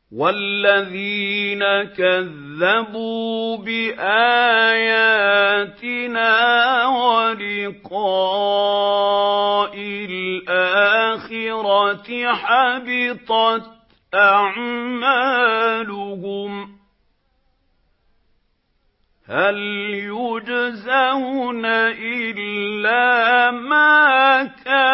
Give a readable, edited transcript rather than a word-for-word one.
وَالَّذِينَ كَذَّبُوا بِآيَاتِنَا وَلِقَاءِ الْآخِرَةِ حَبِطَتْ أَعْمَالُهُمْ هَلْ يُجْزَوْنَ إِلَّا مَا كَانُوا